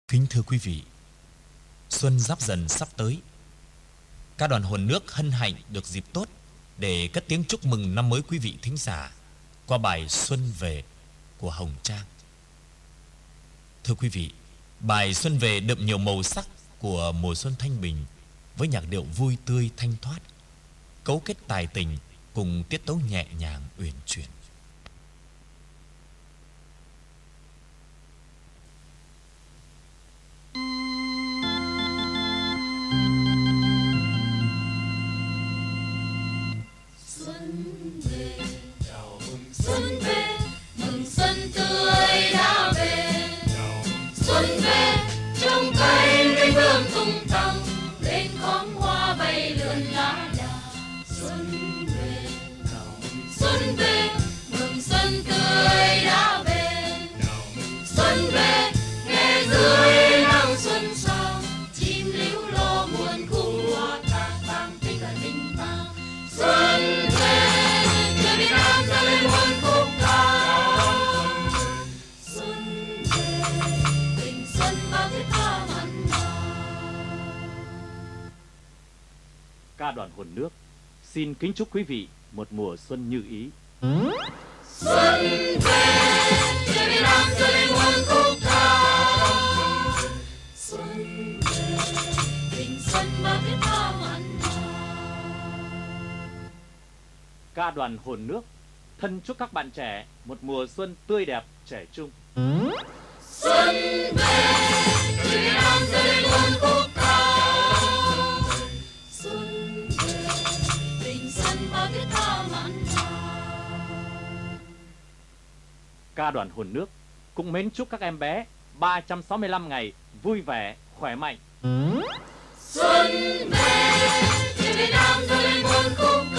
Kính thưa quý vị, xuân Giáp Dần sắp tới. Các đoàn hồn nước hân hạnh được dịp tốt để cất tiếng chúc mừng năm mới quý vị thính giả qua bài Xuân Về của Hồng Trang. Thưa quý vị, bài Xuân Về đượm nhiều màu sắc của mùa xuân thanh bình với nhạc điệu vui tươi thanh thoát, cấu kết tài tình cùng tiết tấu nhẹ nhàng uyển chuyển. Xuân về, mừng xuân tươi đã về. Xuân về, trong cây lên hương tung tăng, lên khóm hoa bay lượn lá đà. Xuân về, mừng xuân tươi đã về. Xuân về, nghe dưới nắng xuân sang, chim líu lo muôn khúc hoa ca vang tiếng ca đình vang. Xuân về, người Việt Nam ta lên muôn khúc ca. Xuân về, tình xuân bao thiết tha mặn mà. Ca đoàn hồn nước xin kính chúc quý vị một mùa xuân như ý. Xuân về, người Việt Nam ta lên muôn khúc ca. Xuân về, tình xuân bao thiết tha mặn mà. Ca đoàn hồn nước thân chúc các bạn trẻ một mùa xuân tươi đẹp trẻ trung. Xuân về, người Việt Nam ta lên muôn khúc ca. Xuân về, tình xuân bao thiết tha mặn mà. Ca đoàn hồn nước cũng mến chúc các em bé 365 ngày vui vẻ, khỏe mạnh. Xuân về, người Việt Nam ta lên muôn khúc ca.